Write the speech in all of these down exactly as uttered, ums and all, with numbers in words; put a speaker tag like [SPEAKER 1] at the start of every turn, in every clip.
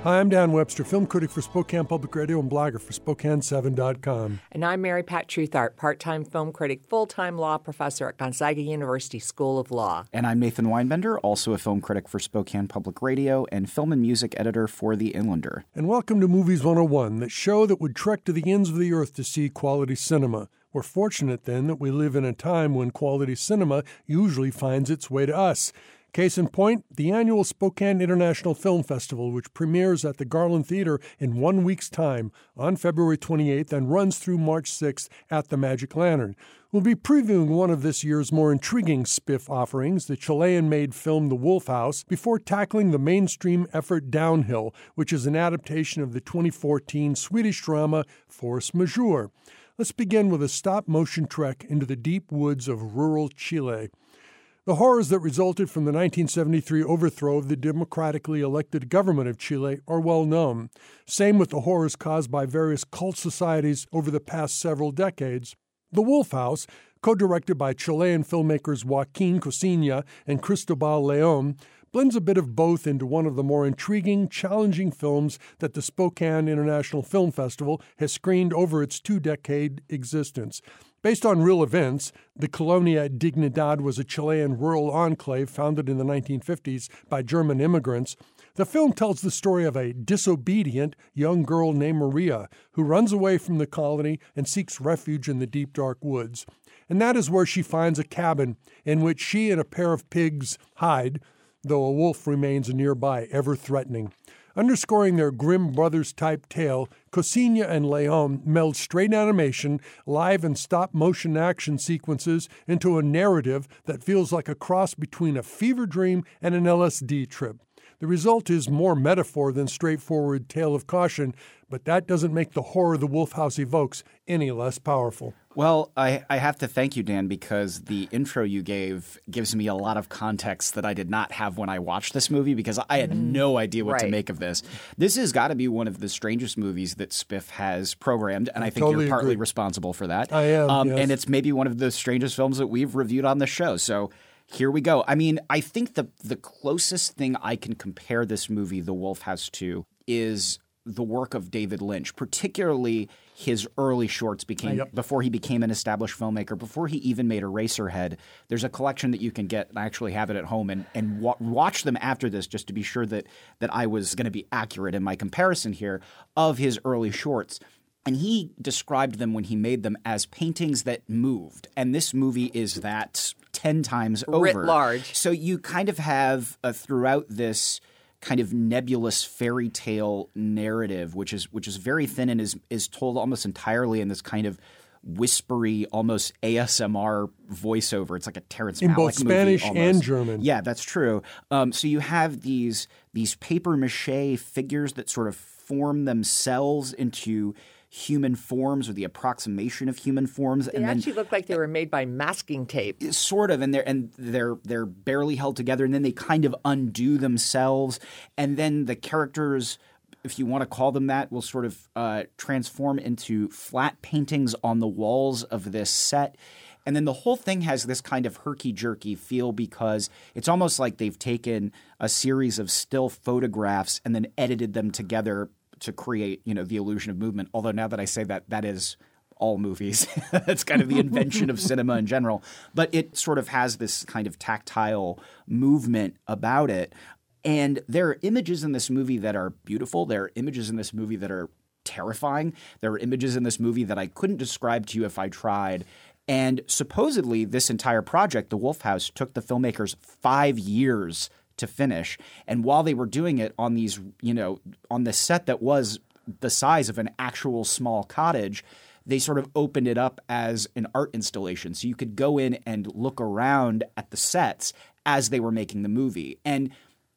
[SPEAKER 1] Hi, I'm Dan Webster, film critic for Spokane Public Radio and blogger for Spokane seven dot com.
[SPEAKER 2] And I'm Mary Pat Truthart, part-time film critic, full-time law professor at Gonzaga University School of Law.
[SPEAKER 3] And I'm Nathan Weinbender, also a film critic for Spokane Public Radio and film and music editor for The Inlander.
[SPEAKER 1] And welcome to Movies one oh one, that show that would trek to the ends of the earth to see quality cinema. We're fortunate, then, that we live in a time when quality cinema usually finds its way to us. Case in point, the annual Spokane International Film Festival, which premieres at the Garland Theater in one week's time on February twenty-eighth and runs through March sixth at the Magic Lantern. We'll be previewing one of this year's more intriguing Spiff offerings, the Chilean-made film The Wolf House, before tackling the mainstream effort Downhill, which is an adaptation of the twenty fourteen Swedish drama Force Majeure. Let's begin with a stop-motion trek into the deep woods of rural Chile. The horrors that resulted from the nineteen seventy-three overthrow of the democratically elected government of Chile are well known. Same with the horrors caused by various cult societies over the past several decades. The Wolf House, co-directed by Chilean filmmakers Joaquin Cosina and Cristobal León, blends a bit of both into one of the more intriguing, challenging films that the Spokane International Film Festival has screened over its two-decade existence. Based on real events, the Colonia Dignidad was a Chilean rural enclave founded in the nineteen fifties by German immigrants. The film tells the story of a disobedient young girl named Maria who runs away from the colony and seeks refuge in the deep, dark woods. And that is where she finds a cabin in which she and a pair of pigs hide, though a wolf remains nearby, ever threatening. Underscoring their Grimm Brothers-type tale, Cosina and León meld straight animation, live and stop-motion action sequences into a narrative that feels like a cross between a fever dream and an L S D trip. The result is more metaphor than straightforward tale of caution, but that doesn't make the horror the Wolf House evokes any less powerful.
[SPEAKER 3] Well, I, I have to thank you, Dan, because the intro you gave gives me a lot of context that I did not have when I watched this movie, because I had no idea what
[SPEAKER 2] right.
[SPEAKER 3] to make of this. This has got to be one of the strangest movies that Spiff has programmed, and I, I think
[SPEAKER 1] totally
[SPEAKER 3] you're partly
[SPEAKER 1] agree.
[SPEAKER 3] responsible for that.
[SPEAKER 1] I am,
[SPEAKER 3] um,
[SPEAKER 1] yes.
[SPEAKER 3] And it's maybe one of the strangest films that we've reviewed on the show, so here we go. I mean, I think the the closest thing I can compare this movie, The Wolf House, to is the work of David Lynch, particularly his early shorts became
[SPEAKER 1] yep.
[SPEAKER 3] before he became an established filmmaker, before he even made Eraserhead. There's a collection that you can get, and I actually have it at home, and, and wa- watch them after this just to be sure that, that I was going to be accurate in my comparison here of his early shorts. And he described them when he made them as paintings that moved. And this movie is that ten times over.
[SPEAKER 2] Writ large.
[SPEAKER 3] So you kind of have uh, throughout this kind of nebulous fairy tale narrative, which is which is very thin and is is told almost entirely in this kind of whispery, almost A S M R voiceover. It's like a Terrence
[SPEAKER 1] in
[SPEAKER 3] Malick
[SPEAKER 1] both
[SPEAKER 3] movie
[SPEAKER 1] Spanish
[SPEAKER 3] almost.
[SPEAKER 1] and German.
[SPEAKER 3] Yeah, that's true. Um, so you have these these paper mache figures that sort of form themselves into human forms or the approximation of human forms.
[SPEAKER 2] They
[SPEAKER 3] and
[SPEAKER 2] actually
[SPEAKER 3] then,
[SPEAKER 2] look like they were made by masking tape.
[SPEAKER 3] Sort of, and they're and they're they're barely held together, and then they kind of undo themselves, and then the characters, if you want to call them that, will sort of uh, transform into flat paintings on the walls of this set. And then the whole thing has this kind of herky-jerky feel because it's almost like they've taken a series of still photographs and then edited them together to create, you know, the illusion of movement. Although now that I say that, that is all movies. That's kind of the invention of cinema in general. But it sort of has this kind of tactile movement about it. And there are images in this movie that are beautiful. There are images in this movie that are terrifying. There are images in this movie that I couldn't describe to you if I tried. And supposedly this entire project, The Wolf House, took the filmmakers five years to finish. And while they were doing it on these, you know, on this set that was the size of an actual small cottage, they sort of opened it up as an art installation. So you could go in and look around at the sets as they were making the movie. And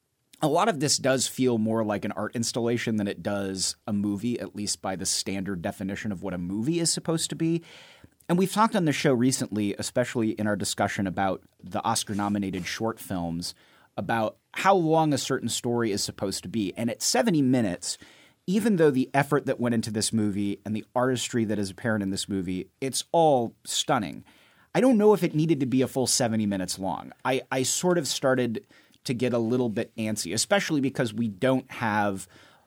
[SPEAKER 3] a lot of this does feel more like an art installation than it does a movie, at least by the standard definition of what a movie is supposed to be. And we've talked on the show recently, especially in our discussion about the Oscar-nominated short films, about how long a certain story is supposed to be. And at seventy minutes, even though the effort that went into this movie and the artistry that is apparent in this movie, it's all stunning. I don't know if it needed to be a full seventy minutes long. I, I sort of started to get a little bit antsy, especially because we don't have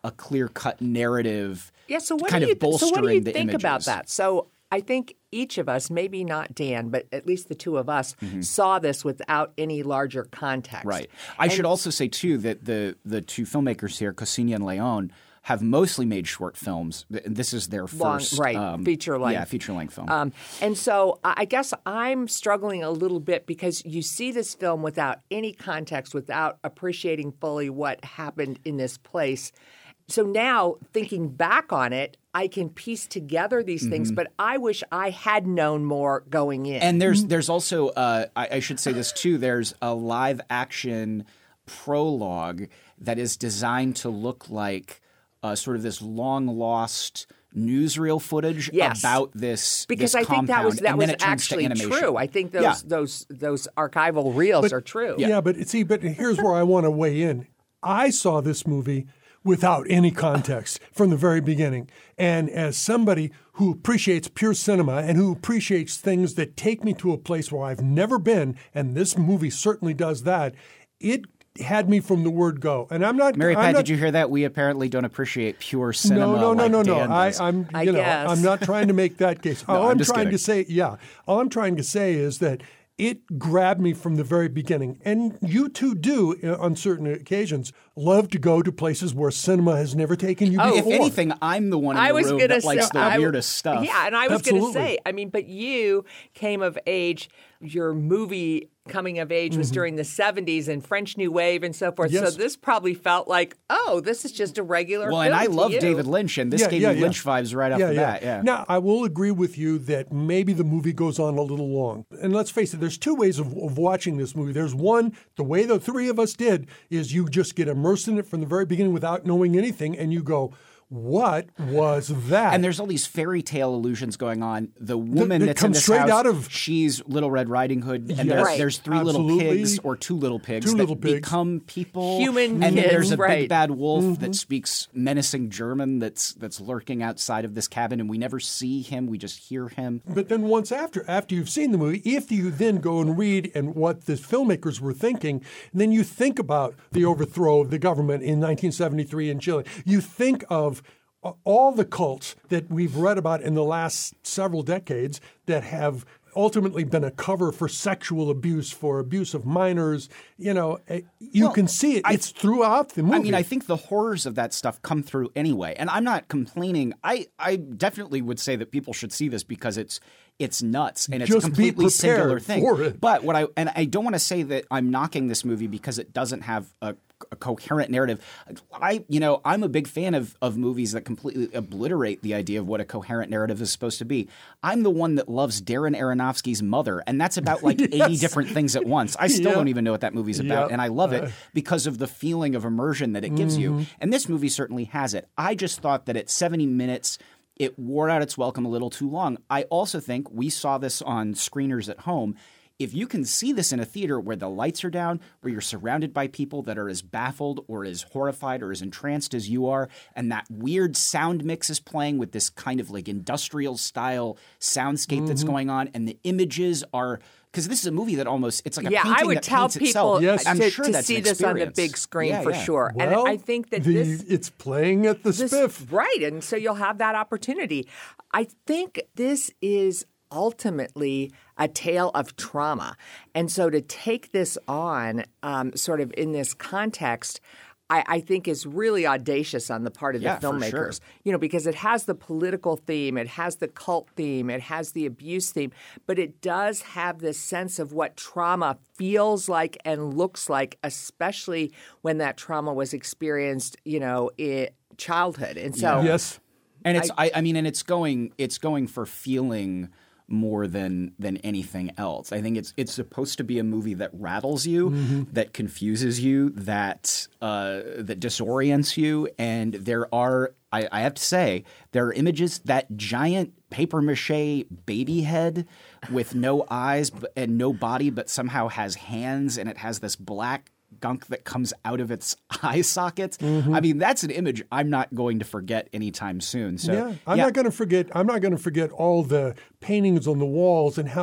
[SPEAKER 3] a clear-cut narrative.
[SPEAKER 2] Yeah, so what
[SPEAKER 3] kind
[SPEAKER 2] do you
[SPEAKER 3] of bolstering
[SPEAKER 2] so what do you
[SPEAKER 3] the
[SPEAKER 2] think
[SPEAKER 3] images.
[SPEAKER 2] about that? So I think each of us, maybe not Dan, but at least the two of us, mm-hmm. saw this without any larger context.
[SPEAKER 3] Right. I
[SPEAKER 2] and,
[SPEAKER 3] should also say, too, that the, the two filmmakers here, Cosina and Leon, have mostly made short films. This is their
[SPEAKER 2] long,
[SPEAKER 3] first
[SPEAKER 2] right,
[SPEAKER 3] um,
[SPEAKER 2] feature-length.
[SPEAKER 3] Yeah, feature-length film.
[SPEAKER 2] Um, and so I guess I'm struggling a little bit because you see this film without any context, without appreciating fully what happened in this place. So now, thinking back on it, I can piece together these things, mm-hmm. but I wish I had known more going in.
[SPEAKER 3] And there's there's also, uh, I, I should say this too, there's a live-action prologue that is designed to look like uh, sort of this long-lost newsreel footage
[SPEAKER 2] yes.
[SPEAKER 3] about this
[SPEAKER 2] because
[SPEAKER 3] this
[SPEAKER 2] I think that was that was actually true. I think those
[SPEAKER 3] yeah.
[SPEAKER 2] those those archival reels
[SPEAKER 1] but,
[SPEAKER 2] are true.
[SPEAKER 1] Yeah. yeah, but see, but here's where I want to weigh in. I saw this movie without any context from the very beginning. And as somebody who appreciates pure cinema and who appreciates things that take me to a place where I've never been, and this movie certainly does that, it had me from the word go. And I'm not...
[SPEAKER 3] Mary
[SPEAKER 1] I'm
[SPEAKER 3] Pat,
[SPEAKER 1] not,
[SPEAKER 3] did you hear that? We apparently don't appreciate pure cinema.
[SPEAKER 1] No, no, no,
[SPEAKER 3] like
[SPEAKER 1] no, no.
[SPEAKER 3] Dan
[SPEAKER 1] I,
[SPEAKER 3] does.
[SPEAKER 1] I'm, you
[SPEAKER 2] I
[SPEAKER 1] know,
[SPEAKER 2] guess.
[SPEAKER 1] I'm not trying to make that case.
[SPEAKER 3] no,
[SPEAKER 1] all
[SPEAKER 3] I'm
[SPEAKER 1] I'm,
[SPEAKER 3] just
[SPEAKER 1] trying
[SPEAKER 3] kidding.
[SPEAKER 1] to say, yeah, all I'm trying to say is that it grabbed me from the very beginning. And you two do, on certain occasions, love to go to places where cinema has never taken you
[SPEAKER 2] Oh,
[SPEAKER 1] before.
[SPEAKER 3] If anything, I'm the one in
[SPEAKER 2] I
[SPEAKER 3] the
[SPEAKER 2] was
[SPEAKER 3] room
[SPEAKER 2] gonna
[SPEAKER 3] that likes
[SPEAKER 2] say,
[SPEAKER 3] the
[SPEAKER 2] I w-
[SPEAKER 3] weirdest stuff.
[SPEAKER 2] Yeah, and I was going to
[SPEAKER 1] Absolutely.
[SPEAKER 2] say, I mean, but you came of age, your movie coming of age was mm-hmm. during the seventies and French New Wave and so forth.
[SPEAKER 1] Yes.
[SPEAKER 2] So this probably felt like, oh, this is just a regular
[SPEAKER 3] Well,
[SPEAKER 2] film
[SPEAKER 3] and I
[SPEAKER 2] to
[SPEAKER 3] love
[SPEAKER 2] you.
[SPEAKER 3] David Lynch, and this
[SPEAKER 1] Yeah,
[SPEAKER 3] gave
[SPEAKER 1] yeah,
[SPEAKER 3] me
[SPEAKER 1] yeah.
[SPEAKER 3] Lynch vibes right off
[SPEAKER 1] yeah,
[SPEAKER 3] the
[SPEAKER 1] yeah.
[SPEAKER 3] bat. Yeah.
[SPEAKER 1] Now, I will agree with you that maybe the movie goes on a little long. And let's face it, there's two ways of, of watching this movie. There's one, the way the three of us did, is you just get immersed in it from the very beginning without knowing anything, and you go, what was that?
[SPEAKER 3] And there's all these fairy tale illusions going on. The woman
[SPEAKER 1] that
[SPEAKER 3] that's
[SPEAKER 1] come
[SPEAKER 3] in this
[SPEAKER 1] straight
[SPEAKER 3] house,
[SPEAKER 1] out of-
[SPEAKER 3] she's Little Red Riding Hood, and
[SPEAKER 1] Yes.
[SPEAKER 3] there's,
[SPEAKER 2] Right.
[SPEAKER 3] there's three
[SPEAKER 1] Absolutely.
[SPEAKER 3] little pigs or two little pigs
[SPEAKER 1] Two
[SPEAKER 3] that
[SPEAKER 1] little pigs.
[SPEAKER 3] become people.
[SPEAKER 2] Human
[SPEAKER 3] and then
[SPEAKER 2] kids,
[SPEAKER 3] there's a
[SPEAKER 2] right.
[SPEAKER 3] big bad wolf
[SPEAKER 1] Mm-hmm.
[SPEAKER 3] that speaks menacing German that's that's lurking outside of this cabin, and we never see him. We just hear him.
[SPEAKER 1] But then once after, after you've seen the movie, if you then go and read and what the filmmakers were thinking, then you think about the overthrow of the government in nineteen seventy-three in Chile. You think of all the cults that we've read about in the last several decades that have ultimately been a cover for sexual abuse, for abuse of minors. You know, you
[SPEAKER 3] Well,
[SPEAKER 1] can see it.
[SPEAKER 3] I-
[SPEAKER 1] It's throughout the movie.
[SPEAKER 3] I mean, I think the horrors of that stuff come through anyway. And I'm not complaining. I, I definitely would say that people should see this because it's it's nuts and it's
[SPEAKER 1] Just
[SPEAKER 3] a
[SPEAKER 1] be
[SPEAKER 3] completely
[SPEAKER 1] prepared
[SPEAKER 3] singular thing.
[SPEAKER 1] for it.
[SPEAKER 3] But what I and I don't want to say that I'm knocking this movie because it doesn't have a, a coherent narrative. I you know, I'm a big fan of of movies that completely obliterate the idea of what a coherent narrative is supposed to be. I'm the one that loves Darren Aronofsky's Mother, and that's about like
[SPEAKER 1] Yes.
[SPEAKER 3] eighty different things at once. I still
[SPEAKER 1] Yeah.
[SPEAKER 3] don't even know what that movie's about,
[SPEAKER 1] Yeah.
[SPEAKER 3] and I love it
[SPEAKER 1] Uh,
[SPEAKER 3] because of the feeling of immersion that it gives
[SPEAKER 1] Mm-hmm.
[SPEAKER 3] you. And this movie certainly has it. I just thought that at seventy minutes, it wore out its welcome a little too long. I also think we saw this on screeners at home. If you can see this in a theater where the lights are down, where you're surrounded by people that are as baffled or as horrified or as entranced as you are, and that weird sound mix is playing with this kind of like industrial style soundscape
[SPEAKER 2] Mm-hmm.
[SPEAKER 3] that's going on, and the images are because this is a movie that almost it's like a
[SPEAKER 2] Yeah,
[SPEAKER 3] painting
[SPEAKER 2] I would
[SPEAKER 3] that
[SPEAKER 2] tell
[SPEAKER 3] paints
[SPEAKER 2] people
[SPEAKER 3] itself.
[SPEAKER 1] Yes.
[SPEAKER 3] I'm
[SPEAKER 2] to,
[SPEAKER 3] sure
[SPEAKER 2] to
[SPEAKER 3] that's
[SPEAKER 2] see
[SPEAKER 3] an
[SPEAKER 2] this on the
[SPEAKER 3] experience.
[SPEAKER 2] big screen
[SPEAKER 3] Yeah,
[SPEAKER 2] for
[SPEAKER 3] yeah.
[SPEAKER 2] sure.
[SPEAKER 1] well,
[SPEAKER 2] and I think that
[SPEAKER 1] the,
[SPEAKER 2] this
[SPEAKER 1] it's playing at the
[SPEAKER 2] This-
[SPEAKER 1] Spiff.
[SPEAKER 2] Right, and so you'll have that opportunity. I think this is ultimately a tale of trauma. And so to take this on um, sort of in this context, I, I think is really audacious on the part of
[SPEAKER 3] Yeah,
[SPEAKER 2] the
[SPEAKER 3] for
[SPEAKER 2] filmmakers.
[SPEAKER 3] sure.
[SPEAKER 2] You know, because it has the political theme, it has the cult theme, it has the abuse theme, but it does have this sense of what trauma feels like and looks like, especially when that trauma was experienced, you know, in childhood. And so
[SPEAKER 1] Yes.
[SPEAKER 3] And it's I, I mean, and it's going it's going for feeling more than than anything else. I think it's it's supposed to be a movie that rattles you,
[SPEAKER 1] Mm-hmm.
[SPEAKER 3] that confuses you, that uh, that disorients you. And there are, I, I have to say, there are images, that giant paper mache baby head with no eyes but, and no body, but somehow has hands, and it has this black gunk that comes out of its eye sockets.
[SPEAKER 1] Mm-hmm.
[SPEAKER 3] I mean, that's an image I'm not going to forget anytime soon. So
[SPEAKER 1] Yeah, I'm
[SPEAKER 3] yeah.
[SPEAKER 1] not going to forget. I'm not going to forget all the paintings on the walls and how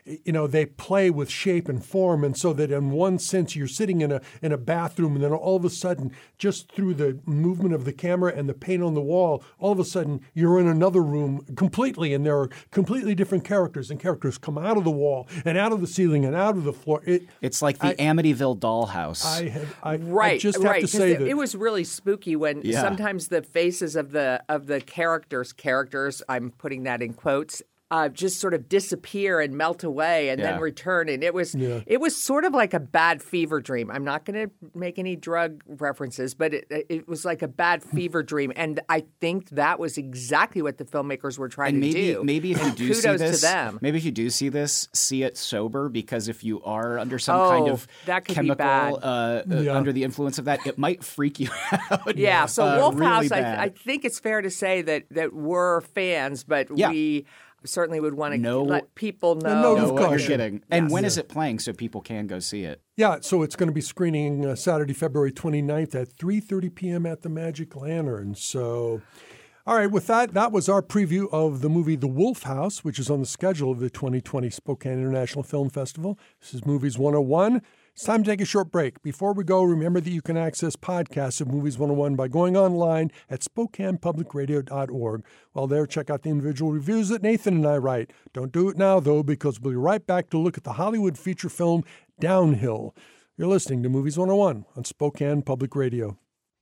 [SPEAKER 1] you know, they play with shape and form, and so that in one sense you're sitting in a in a bathroom, and then all of a sudden, just through the movement of the camera and the paint on the wall, all of a sudden you're in another room completely, and there are completely different characters, and characters come out of the wall and out of the ceiling and out of the floor. It,
[SPEAKER 3] it's like the
[SPEAKER 1] I,
[SPEAKER 3] Amityville dollhouse.
[SPEAKER 1] I, have, I,
[SPEAKER 2] right,
[SPEAKER 1] I just have
[SPEAKER 2] right.
[SPEAKER 1] to say
[SPEAKER 2] it,
[SPEAKER 1] that
[SPEAKER 2] it was really spooky when
[SPEAKER 3] Yeah.
[SPEAKER 2] sometimes the faces of the of the characters, characters, I'm putting that in quotes, uh, just sort of disappear and melt away and
[SPEAKER 3] Yeah.
[SPEAKER 2] then return. And it was
[SPEAKER 1] Yeah.
[SPEAKER 2] it was sort of like a bad fever dream. I'm not going to make any drug references, but it, it was like a bad fever dream. And I think that was exactly what the filmmakers were trying
[SPEAKER 3] And maybe,
[SPEAKER 2] to do.
[SPEAKER 3] maybe if you do
[SPEAKER 2] Kudos
[SPEAKER 3] see this,
[SPEAKER 2] to them.
[SPEAKER 3] maybe if you do see this, see it sober, because if you are under some
[SPEAKER 2] Oh,
[SPEAKER 3] kind of
[SPEAKER 2] that could be
[SPEAKER 3] chemical,
[SPEAKER 2] bad.
[SPEAKER 3] uh, uh,
[SPEAKER 1] Yeah.
[SPEAKER 3] under the influence of that, it might freak you out.
[SPEAKER 2] Yeah, so
[SPEAKER 3] uh,
[SPEAKER 2] Wolf
[SPEAKER 3] really
[SPEAKER 2] House,
[SPEAKER 3] bad.
[SPEAKER 2] I, I think it's fair to say that that we're fans, but
[SPEAKER 3] Yeah.
[SPEAKER 2] we certainly would want to
[SPEAKER 3] No-
[SPEAKER 2] let people know.
[SPEAKER 1] note
[SPEAKER 3] No,
[SPEAKER 1] of
[SPEAKER 3] what you're
[SPEAKER 1] caution.
[SPEAKER 3] kidding. And
[SPEAKER 2] Yes.
[SPEAKER 3] when is
[SPEAKER 1] Yeah.
[SPEAKER 3] it playing so people can go see it?
[SPEAKER 1] Yeah, so it's going to be screening uh, Saturday, February twenty-ninth at three thirty p.m. at the Magic Lantern. So, all right, with that, that was our preview of the movie The Wolf House, which is on the schedule of the twenty twenty Spokane International Film Festival. This is Movies one oh one. It's time to take a short break. Before we go, remember that you can access podcasts of Movies one oh one by going online at spokane public radio dot org. While there, check out the individual reviews that Nathan and I write. Don't do it now, though, because we'll be right back to look at the Hollywood feature film Downhill. You're listening to Movies one oh one on Spokane Public Radio.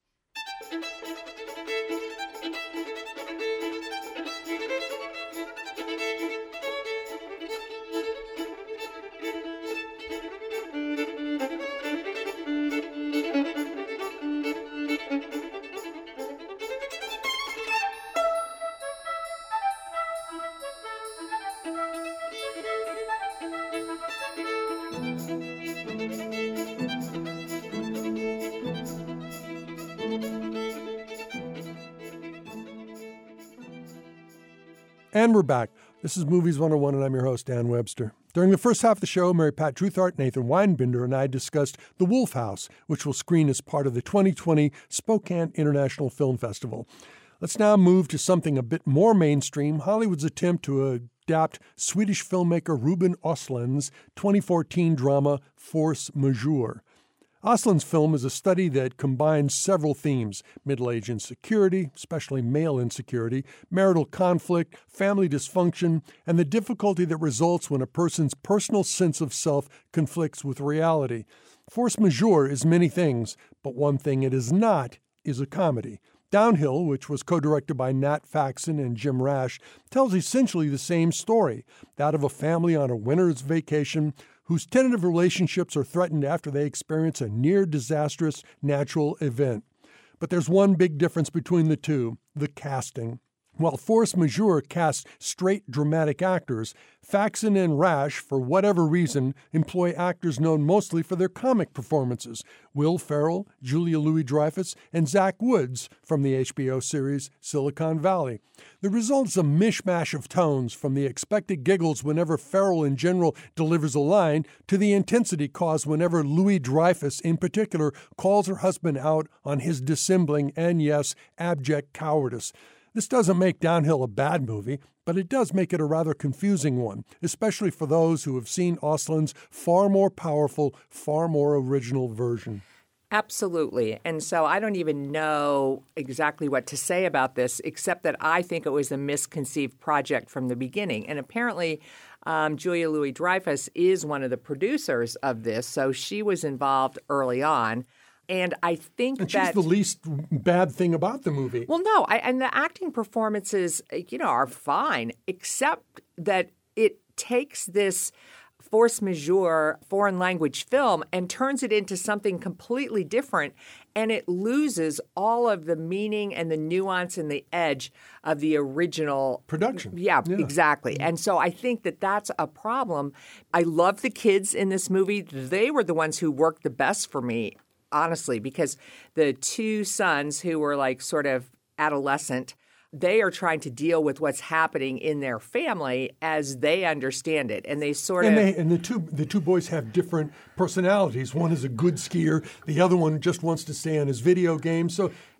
[SPEAKER 1] And we're back. This is Movies one oh one, and I'm your host, Dan Webster. During the first half of the show, Mary Pat Truthart, Nathan Weinbinder, and I discussed The Wolf House, which will screen as part of the twenty twenty Spokane International Film Festival. Let's now move to something a bit more mainstream, Hollywood's attempt to adapt Swedish filmmaker Ruben Östlund's twenty fourteen drama Force Majeure. Östlund's film is a study that combines several themes: middle-age insecurity, especially male insecurity, marital conflict, family dysfunction, and the difficulty that results when a person's personal sense of self conflicts with reality. Force Majeure is many things, but one thing it is not is a comedy. Downhill, which was co-directed by Nat Faxon and Jim Rash, tells essentially the same story, that of a family on a winter's vacation whose tentative relationships are threatened after they experience a near-disastrous natural event. But there's one big difference between the two: the casting. While Force Majeure casts straight dramatic actors, Faxon and Rash, for whatever reason, employ actors known mostly for their comic performances: Will Ferrell, Julia Louis-Dreyfus, and Zach Woods from the H B O series Silicon Valley. The result is a mishmash of tones, from the expected giggles whenever Ferrell in general delivers a line to the intensity caused whenever Louis-Dreyfus in particular calls her husband out on his dissembling and, yes, abject cowardice. This doesn't make Downhill a bad movie, but it does make it a rather confusing one, especially for those who have seen Östlund's far more powerful, far more original version.
[SPEAKER 2] Absolutely. And so I don't even know exactly what to say about this, except that I think it was a misconceived project from the beginning. And apparently, um, Julia Louis-Dreyfus is one of the producers of this, so she was involved early on. And I think
[SPEAKER 1] and she's
[SPEAKER 2] that
[SPEAKER 1] the least bad thing about the movie.
[SPEAKER 2] Well, no, I, and the acting performances, you know, are fine, except that it takes this force majeure foreign language film and turns it into something completely different, and it loses all of the meaning and the nuance and the edge of the original
[SPEAKER 1] production.
[SPEAKER 2] Yeah,
[SPEAKER 1] yeah,
[SPEAKER 2] exactly. And so I think that that's a problem. I love the kids in this movie. They were the ones who worked the best for me, honestly, because the two sons who were like sort of adolescent, they are trying to deal with what's happening in their family as they understand it, and they sort
[SPEAKER 1] and
[SPEAKER 2] of
[SPEAKER 1] they, and the two the two boys have different personalities. One is a good skier, the other one just wants to stay on his video game. So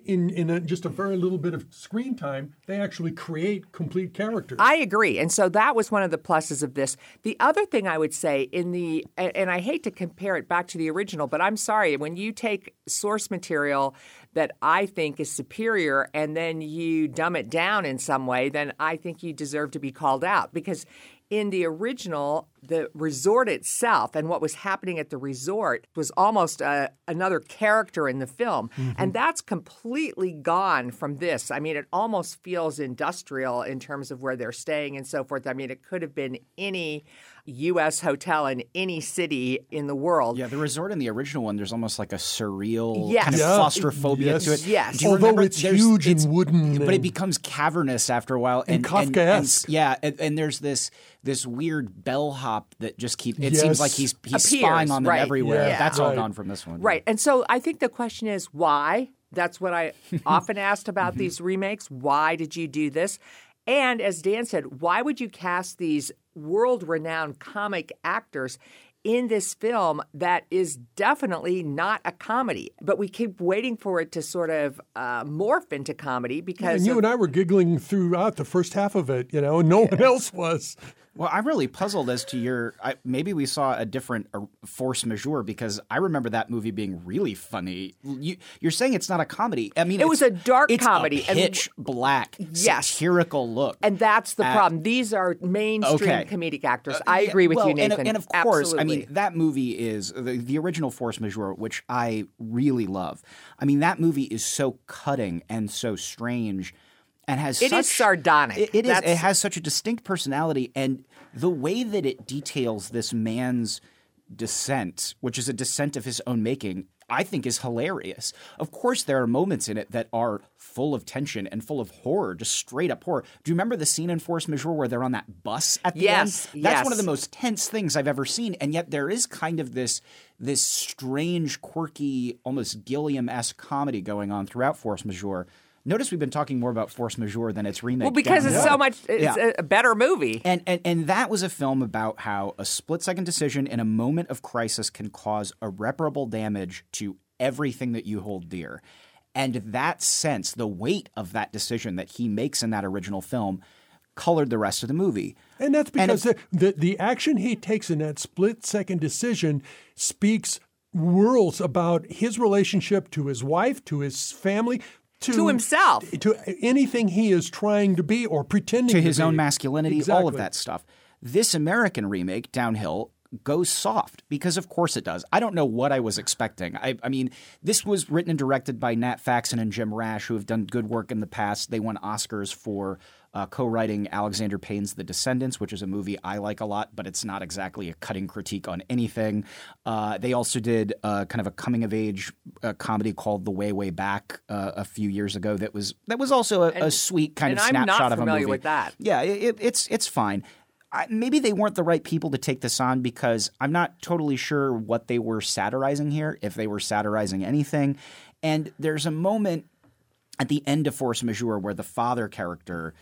[SPEAKER 1] in, in a, just a very little bit of screen time, they actually create complete characters.
[SPEAKER 2] I agree. And so that was one of the pluses of this. The other thing I would say in the, and I hate to compare it back to the original, but I'm sorry, when you take source material that I think is superior and then you dumb it down in some way, then I think you deserve to be called out. Because in the original, the resort itself and what was happening at the resort was almost a, another character in the film. Mm-hmm. And that's completely gone from this. I mean, it almost feels industrial in terms of where they're staying and so forth. I mean, it could have been any U S hotel in any city in the world.
[SPEAKER 3] Yeah, the resort in the original one, there's almost like a surreal
[SPEAKER 2] yes.
[SPEAKER 3] kind of
[SPEAKER 1] yeah.
[SPEAKER 3] claustrophobia
[SPEAKER 1] yes.
[SPEAKER 3] to it.
[SPEAKER 2] Yes.
[SPEAKER 3] Do you
[SPEAKER 1] Although
[SPEAKER 3] remember?
[SPEAKER 1] it's
[SPEAKER 3] There's-
[SPEAKER 1] huge
[SPEAKER 3] it's-
[SPEAKER 1] and wooden.
[SPEAKER 3] But
[SPEAKER 1] and,
[SPEAKER 3] it becomes cavernous after a while.
[SPEAKER 1] and
[SPEAKER 3] And, and,
[SPEAKER 1] Kafkaesque.
[SPEAKER 3] and- yeah, and, and there's this this weird bellhop that just keeps, it
[SPEAKER 1] Yes.
[SPEAKER 3] seems like he's he's
[SPEAKER 2] Appears,
[SPEAKER 3] spying on them
[SPEAKER 2] right.
[SPEAKER 3] everywhere.
[SPEAKER 1] Yeah.
[SPEAKER 3] That's all
[SPEAKER 1] Right.
[SPEAKER 3] gone from this one.
[SPEAKER 2] Right. And so I think the question is why? That's what I often asked about these remakes. Why did you do this? And as Dan said, why would you cast these world-renowned comic actors in this film that is definitely not a comedy? But we keep waiting for it to sort of uh, morph into comedy because
[SPEAKER 1] and you
[SPEAKER 2] of-
[SPEAKER 1] and I were giggling throughout the first half of it, you know, and no one else was.
[SPEAKER 3] Well, I'm really puzzled as to your. I, maybe we saw a different uh, force majeure because I remember that movie being really funny. You, you're saying it's not a comedy. I mean,
[SPEAKER 2] It
[SPEAKER 3] it's,
[SPEAKER 2] was a dark
[SPEAKER 3] it's
[SPEAKER 2] comedy,
[SPEAKER 3] a
[SPEAKER 2] and-
[SPEAKER 3] pitch black,
[SPEAKER 2] Yes.
[SPEAKER 3] satirical look.
[SPEAKER 2] And that's the
[SPEAKER 3] Uh,
[SPEAKER 2] problem. These are mainstream
[SPEAKER 3] okay.
[SPEAKER 2] comedic actors. I
[SPEAKER 3] Yeah,
[SPEAKER 2] agree with
[SPEAKER 3] well,
[SPEAKER 2] you,
[SPEAKER 3] and-
[SPEAKER 2] Nathan.
[SPEAKER 3] And, of course,
[SPEAKER 2] Absolutely.
[SPEAKER 3] I mean, that movie is the, the original Force Majeure, which I really love. I mean, that movie is so cutting and so strange and has
[SPEAKER 2] It
[SPEAKER 3] such,
[SPEAKER 2] is sardonic.
[SPEAKER 3] It, it is.
[SPEAKER 2] That's-
[SPEAKER 3] It has such a distinct personality, and the way that it details this man's descent, which is a descent of his own making, I think is hilarious. Of course, there are moments in it that are full of tension and full of horror, just straight up horror. Do you remember the scene in Force Majeure where they're on that bus at the
[SPEAKER 2] Yes,
[SPEAKER 3] end? That's
[SPEAKER 2] yes.
[SPEAKER 3] one of the most tense things I've ever seen, and yet there is kind of this this strange, quirky, almost Gilliam-esque comedy going on throughout Force Majeure. Notice we've been talking more about Force Majeure than its remake.
[SPEAKER 2] well, because
[SPEAKER 3] Down
[SPEAKER 2] it's
[SPEAKER 3] Hill.
[SPEAKER 2] so much, it's
[SPEAKER 3] Yeah.
[SPEAKER 2] a better movie.
[SPEAKER 3] And, and and that was a film about how a split-second decision in a moment of crisis can cause irreparable damage to everything that you hold dear. And that sense, the weight of that decision that he makes in that original film colored the rest of the movie.
[SPEAKER 1] And that's
[SPEAKER 3] And
[SPEAKER 1] because
[SPEAKER 3] if-
[SPEAKER 1] the, the, the action he takes in that split-second decision speaks worlds about his relationship to his wife, to his family, to,
[SPEAKER 2] To himself.
[SPEAKER 1] to anything he is trying to be or pretending
[SPEAKER 3] To
[SPEAKER 1] to
[SPEAKER 3] his
[SPEAKER 1] be.
[SPEAKER 3] own masculinity, all
[SPEAKER 1] Exactly.
[SPEAKER 3] of that stuff. This American remake, Downhill, goes soft because of course it does. I don't know what I was expecting. I, I mean, this was written and directed by Nat Faxon and Jim Rash, who have done good work in the past. They won Oscars for uh, co-writing Alexander Payne's The Descendants, which is a movie I like a lot, but it's not exactly a cutting critique on anything. Uh, they also did uh, kind of a coming-of-age uh, comedy called The Way, Way Back uh, a few years ago that was that was also a, a sweet kind
[SPEAKER 2] and
[SPEAKER 3] of
[SPEAKER 2] I'm not
[SPEAKER 3] snapshot of a movie.
[SPEAKER 2] familiar with that.
[SPEAKER 3] Yeah, it, it's it's fine. I, maybe they weren't the right people to take this on because I'm not totally sure what they were satirizing here, if they were satirizing anything. And there's a moment at the end of Force Majeure where the father character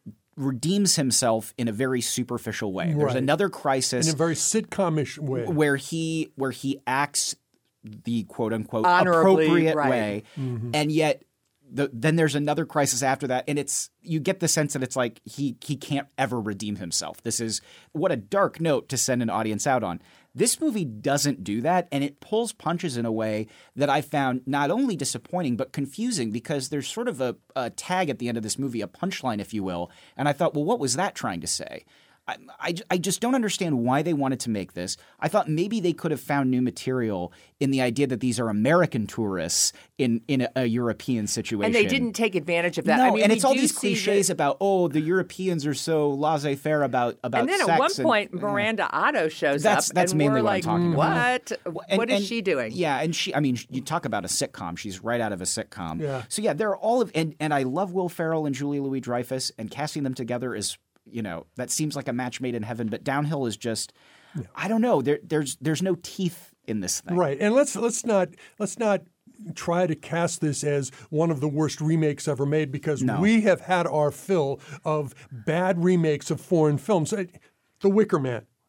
[SPEAKER 3] redeems himself in a very superficial way. There's
[SPEAKER 1] Right.
[SPEAKER 3] another crisis
[SPEAKER 1] in a very sitcomish way.
[SPEAKER 3] where he where he acts the quote unquote
[SPEAKER 2] Honorably,
[SPEAKER 3] appropriate
[SPEAKER 2] right.
[SPEAKER 3] way, and yet the, then there's another crisis after that, and it's you get the sense that it's like he he can't ever redeem himself. This is what a dark note to send an audience out on. This movie doesn't do that, and it pulls punches in a way that I found not only disappointing but confusing because there's sort of a, a tag at the end of this movie, a punchline, if you will, and I thought, well, what was that trying to say? I, I, I just don't understand why they wanted to make this. I thought maybe they could have found new material in the idea that these are American tourists in, in a, a European situation.
[SPEAKER 2] And they didn't take advantage of that.
[SPEAKER 3] No,
[SPEAKER 2] I mean,
[SPEAKER 3] and
[SPEAKER 2] we
[SPEAKER 3] it's all
[SPEAKER 2] do
[SPEAKER 3] these
[SPEAKER 2] see
[SPEAKER 3] cliches
[SPEAKER 2] that-
[SPEAKER 3] about, oh, the Europeans are so laissez-faire about, about
[SPEAKER 2] And then
[SPEAKER 3] sex.
[SPEAKER 2] at one
[SPEAKER 3] and-
[SPEAKER 2] point, Miranda Otto shows
[SPEAKER 3] That's-
[SPEAKER 2] up.
[SPEAKER 3] that's
[SPEAKER 2] and
[SPEAKER 3] mainly
[SPEAKER 2] we're
[SPEAKER 3] what I'm
[SPEAKER 2] like,
[SPEAKER 3] talking about.
[SPEAKER 2] What?
[SPEAKER 3] And-
[SPEAKER 2] what is
[SPEAKER 3] and-
[SPEAKER 2] she doing?
[SPEAKER 3] Yeah, and she, I mean, you talk about a sitcom. She's right out of a sitcom.
[SPEAKER 1] Yeah.
[SPEAKER 3] So, yeah, there are all of, and, and I love Will Ferrell and Julia Louis-Dreyfus, and casting them together is, you know, that seems like a match made in heaven. But Downhill is just, I don't know. There, there's there's no teeth in this thing.
[SPEAKER 1] Right, and let's let's not let's not try to cast this as one of the worst remakes ever made because
[SPEAKER 3] No.
[SPEAKER 1] we have had our fill of bad remakes of foreign films. Uh, The Wicker Man.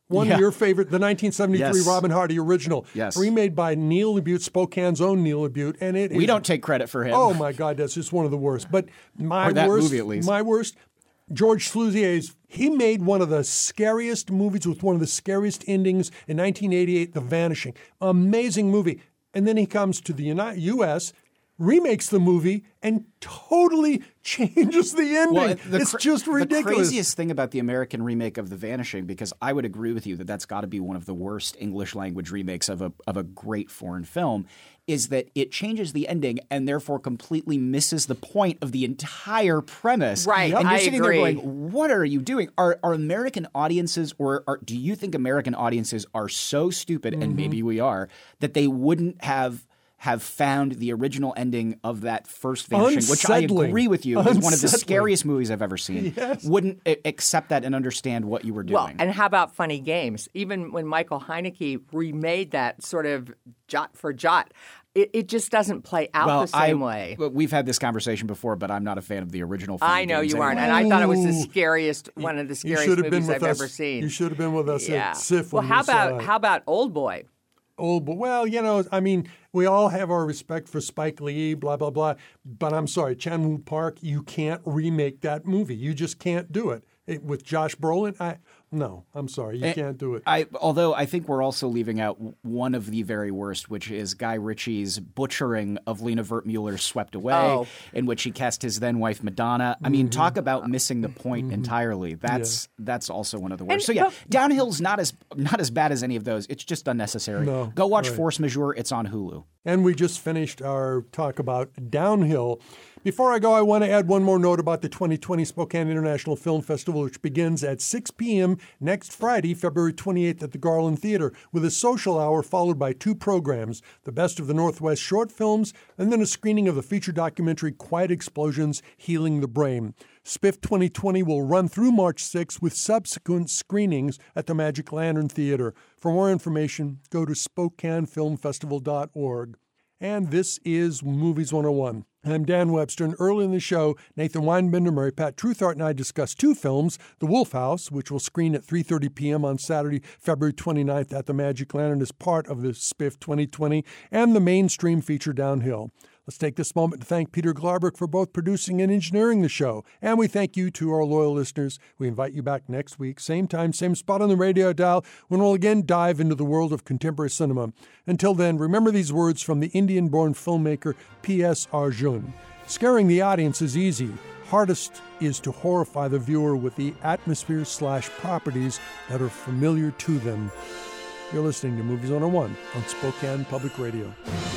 [SPEAKER 1] One
[SPEAKER 3] Yeah.
[SPEAKER 1] of your favorite, the nineteen seventy-three
[SPEAKER 3] Yes.
[SPEAKER 1] Robin Hardy original.
[SPEAKER 3] Yes.
[SPEAKER 1] Remade by Neil LaBute, Spokane's own Neil LaBute. And it
[SPEAKER 3] We
[SPEAKER 1] is,
[SPEAKER 3] don't take credit for him.
[SPEAKER 1] Oh, my God, that's just one of the worst. But my
[SPEAKER 3] Or that
[SPEAKER 1] worst,
[SPEAKER 3] movie, at least.
[SPEAKER 1] my worst, George Slouzier's, he made one of the scariest movies with one of the scariest endings in nineteen eighty-eight, The Vanishing. Amazing movie. And then he comes to the Uni- U S, remakes the movie, and totally changes the ending.
[SPEAKER 3] Well, the
[SPEAKER 1] it's
[SPEAKER 3] cra-
[SPEAKER 1] just ridiculous.
[SPEAKER 3] The craziest thing about the American remake of The Vanishing, because I would agree with you that that's got to be one of the worst English language remakes of a of a great foreign film, is that it changes the ending and therefore completely misses the point of the entire premise.
[SPEAKER 2] Right,
[SPEAKER 3] And you're
[SPEAKER 2] I
[SPEAKER 3] sitting
[SPEAKER 2] agree.
[SPEAKER 3] there going, what are you doing? Are are American audiences, or are, do you think American audiences are so stupid,
[SPEAKER 1] Mm-hmm.
[SPEAKER 3] and maybe we are, that they wouldn't have have found the original ending of that first Vanishing, which I
[SPEAKER 1] Unsettling.
[SPEAKER 3] agree with you is one of the
[SPEAKER 1] Unsettling.
[SPEAKER 3] scariest movies I've ever seen,
[SPEAKER 1] Yes.
[SPEAKER 3] wouldn't a- accept that and understand what you were doing.
[SPEAKER 2] Well, and how about Funny Games? Even when Michael Haneke remade that sort of jot for jot, it, it just doesn't play out
[SPEAKER 3] Well,
[SPEAKER 2] the same
[SPEAKER 3] I,
[SPEAKER 2] way.
[SPEAKER 3] well, We've had this conversation before, but I'm not a fan of the original Funny
[SPEAKER 2] I know
[SPEAKER 3] Games
[SPEAKER 2] you aren't,
[SPEAKER 3] anymore.
[SPEAKER 2] and I thought it was the
[SPEAKER 1] Ooh.
[SPEAKER 2] scariest, one of the
[SPEAKER 1] You
[SPEAKER 2] scariest
[SPEAKER 1] should have been
[SPEAKER 2] movies
[SPEAKER 1] with
[SPEAKER 2] I've
[SPEAKER 1] us.
[SPEAKER 2] ever seen.
[SPEAKER 1] You should have been with us
[SPEAKER 2] yeah.
[SPEAKER 1] at S I F
[SPEAKER 2] well,
[SPEAKER 1] when
[SPEAKER 2] how
[SPEAKER 1] we saw
[SPEAKER 2] about
[SPEAKER 1] it.
[SPEAKER 2] how about Old Boy?
[SPEAKER 1] Oh, but well, you know, I mean, we all have our respect for Spike Lee, blah, blah, blah. But I'm sorry, Chan-Wook Park, you can't remake that movie. You just can't do it. It with Josh Brolin, I no, I'm sorry, you
[SPEAKER 3] And
[SPEAKER 1] can't do it.
[SPEAKER 3] I, although I think we're also leaving out one of the very worst, which is Guy Ritchie's butchering of Lena Wertmüller's Swept Away,
[SPEAKER 2] Oh.
[SPEAKER 3] in which he cast his then wife Madonna. I mean, talk about missing the point entirely. That's that's also one of the worst.
[SPEAKER 2] And-
[SPEAKER 3] so yeah,
[SPEAKER 2] but-
[SPEAKER 3] Downhill's not as not as bad as any of those. It's just unnecessary.
[SPEAKER 1] No,
[SPEAKER 3] Go watch
[SPEAKER 1] right.
[SPEAKER 3] Force Majeure. It's on Hulu.
[SPEAKER 1] And we just finished our talk about Downhill. Before I go, I want to add one more note about the twenty twenty Spokane International Film Festival, which begins at six p.m. next Friday, February twenty-eighth at the Garland Theater, with a social hour followed by two programs, the Best of the Northwest short films, and then a screening of the feature documentary Quiet Explosions, Healing the Brain. SPIFF twenty twenty will run through March sixth with subsequent screenings at the Magic Lantern Theater. For more information, go to spokane film festival dot org. And this is Movies one oh one. I'm Dan Webster, and early in the show, Nathan Weinbender, Mary Pat Truthart, and I discussed two films, The Wolf House, which will screen at three thirty p.m. on Saturday, February twenty-ninth at the Magic Lantern as part of the SPIFF twenty twenty, and the mainstream feature Downhill. Let's take this moment to thank Peter Glarberg for both producing and engineering the show. And we thank you to our loyal listeners. We invite you back next week, same time, same spot on the radio dial, when we'll again dive into the world of contemporary cinema. Until then, remember these words from the Indian-born filmmaker P S Arjun. Scaring the audience is easy. Hardest is to horrify the viewer with the atmosphere slash properties that are familiar to them. You're listening to Movies one oh one on Spokane Public Radio.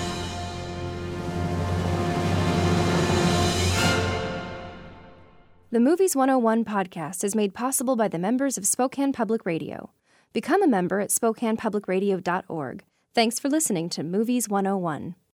[SPEAKER 4] The Movies one oh one podcast is made possible by the members of Spokane Public Radio. Become a member at spokane public radio dot org. Thanks for listening to Movies one oh one.